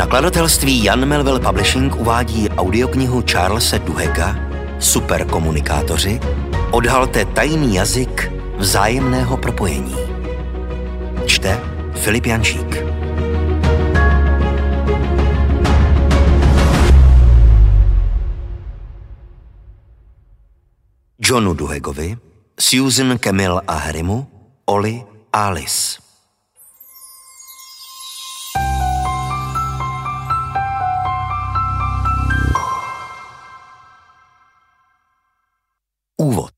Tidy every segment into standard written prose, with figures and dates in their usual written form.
Nakladatelství Jan Melville Publishing uvádí audioknihu Charlese Duhigga Superkomunikátoři. Odhalte tajný jazyk vzájemného propojení. Čte Filip Jančík. Johnu Duhiggovi, Susan Camille a Harrymu, Ollie a Alice. Úvod.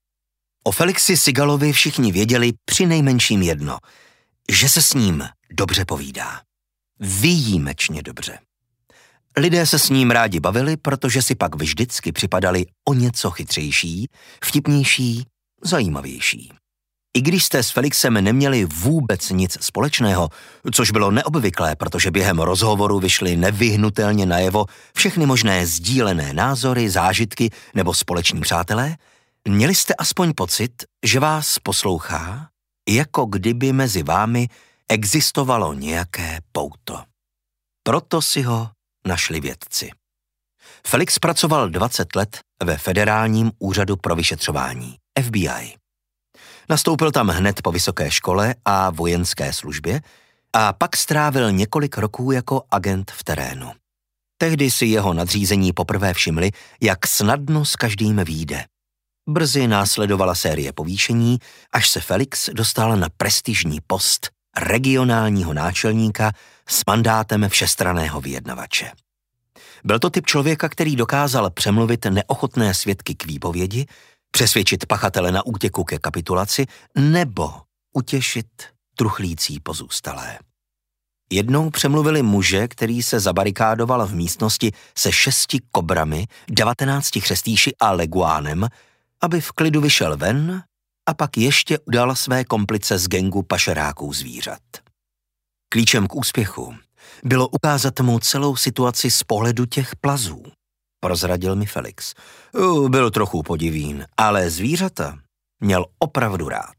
O Felixi Segalovi všichni věděli přinejmenším jedno, že se s ním dobře povídá. Výjimečně dobře. Lidé se s ním rádi bavili, protože si pak vždycky připadali o něco chytřejší, vtipnější, zajímavější. I když jste s Felixem neměli vůbec nic společného, což bylo neobvyklé, protože během rozhovoru vyšly nevyhnutelně najevo všechny možné sdílené názory, zážitky nebo společní přátelé, měli jste aspoň pocit, že vás poslouchá, jako kdyby mezi vámi existovalo nějaké pouto. Proto si ho našli vědci. Felix pracoval 20 let ve Federálním úřadu pro vyšetřování, FBI. Nastoupil tam hned po vysoké škole a vojenské službě a pak strávil několik roků jako agent v terénu. Tehdy si jeho nadřízení poprvé všimli, jak snadno s každým vyjde. Brzy následovala série povýšení, až se Felix dostal na prestižní post regionálního náčelníka s mandátem všestranného vyjednavače. Byl to typ člověka, který dokázal přemluvit neochotné svědky k výpovědi, přesvědčit pachatele na útěku ke kapitulaci nebo utěšit truchlící pozůstalé. Jednou přemluvili muže, který se zabarikádoval v místnosti se 6 kobrami, 19 chřestýši a leguánem, aby v klidu vyšel ven a pak ještě udal své komplice z gangu pašeráků zvířat. Klíčem k úspěchu bylo ukázat mu celou situaci z pohledu těch plazů, prozradil mi Felix. Byl trochu podivín, ale zvířata měl opravdu rád.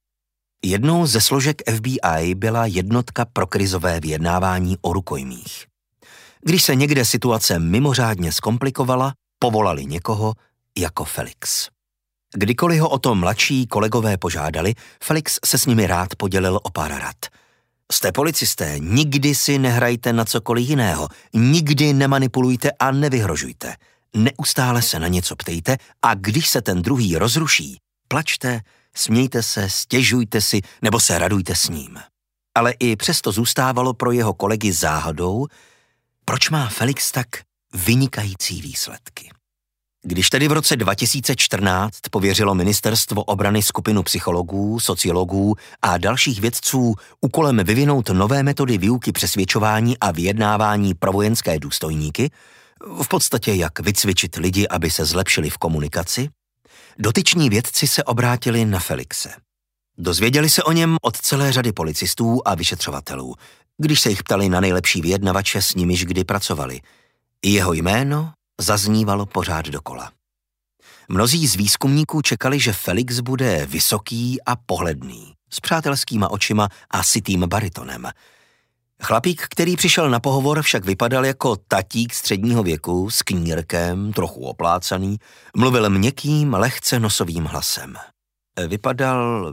Jednou ze složek FBI byla jednotka pro krizové vyjednávání o rukojmích. Když se někde situace mimořádně zkomplikovala, povolali někoho jako Felix. Kdykoliv ho o to mladší kolegové požádali, Felix se s nimi rád podělil o pár rad. Jste policisté, nikdy si nehrajte na cokoliv jiného, nikdy nemanipulujte a nevyhrožujte. Neustále se na něco ptejte a když se ten druhý rozruší, plačte, smějte se, stěžujte si nebo se radujte s ním. Ale i přesto zůstávalo pro jeho kolegy záhadou, proč má Felix tak vynikající výsledky. Když tedy v roce 2014 pověřilo Ministerstvo obrany skupinu psychologů, sociologů a dalších vědců úkolem vyvinout nové metody výuky přesvědčování a vyjednávání pro vojenské důstojníky, v podstatě jak vycvičit lidi, aby se zlepšili v komunikaci, dotyční vědci se obrátili na Felixe. Dozvěděli se o něm od celé řady policistů a vyšetřovatelů, když se jich ptali na nejlepší vyjednavače, s nimiž kdy pracovali. I jeho jméno zaznívalo pořád dokola. Mnozí z výzkumníků čekali, že Felix bude vysoký a pohledný, s přátelskýma očima a sytým baritonem. Chlapík, který přišel na pohovor, však vypadal jako tatík středního věku, s knírkem, trochu oplácaný, mluvil měkkým, lehce nosovým hlasem. Vypadal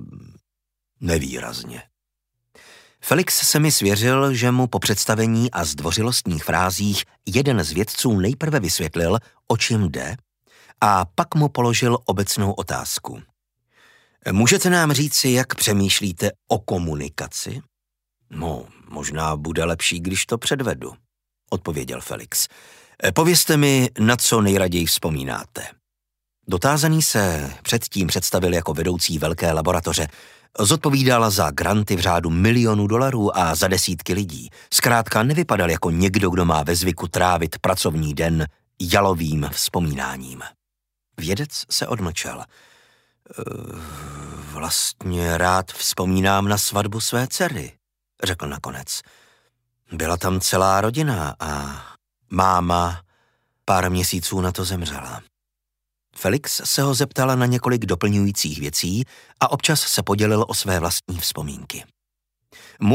nevýrazně. Felix se mi svěřil, že mu po představení a zdvořilostních frázích jeden z vědců nejprve vysvětlil, o čem jde, a pak mu položil obecnou otázku. Můžete nám říci, jak přemýšlíte o komunikaci? No, možná bude lepší, když to předvedu, odpověděl Felix. Povězte mi, na co nejraději vzpomínáte. Dotázaný se předtím představil jako vedoucí velké laboratoře. Zodpovídal za granty v řádu milionů dolarů a za desítky lidí. Zkrátka nevypadal jako někdo, kdo má ve zvyku trávit pracovní den jalovým vzpomínáním. Vědec se odmlčel. Vlastně rád vzpomínám na svatbu své dcery, řekl nakonec. Byla tam celá rodina a máma pár měsíců na to zemřela. Felix se ho zeptala na několik doplňujících věcí a občas se podělil o své vlastní vzpomínky.